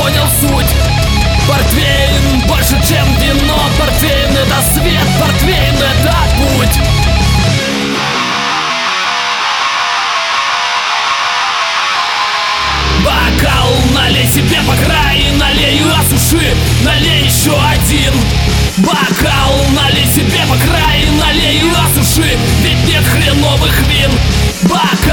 понял суть. Портвейн больше, чем вино. Портвейн — это свет, портвейн — это путь. Бокал налей себе по краю, налей и осуши, налей еще один. Бокал налей себе по краю, налей и осуши, ведь нет хреновых вин. Бокал